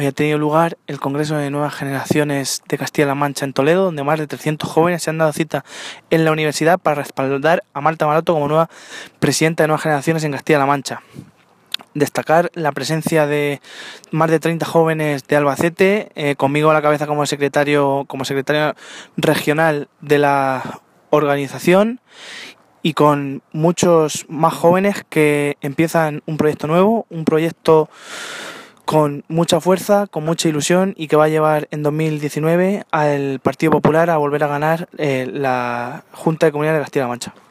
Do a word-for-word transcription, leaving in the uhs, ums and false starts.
Hoy ha tenido lugar el Congreso de Nuevas Generaciones de Castilla-La Mancha en Toledo, donde más de trescientos jóvenes se han dado cita en la universidad para respaldar a Marta Maroto como nueva presidenta de Nuevas Generaciones en Castilla-La Mancha. Destacar la presencia de más de treinta jóvenes de Albacete, eh, conmigo a la cabeza como secretario, como secretario regional de la organización, y con muchos más jóvenes que empiezan un proyecto nuevo, un proyecto con mucha fuerza, con mucha ilusión, y que va a llevar en dos mil diecinueve al Partido Popular a volver a ganar eh, la Junta de Comunidades de Castilla-La Mancha.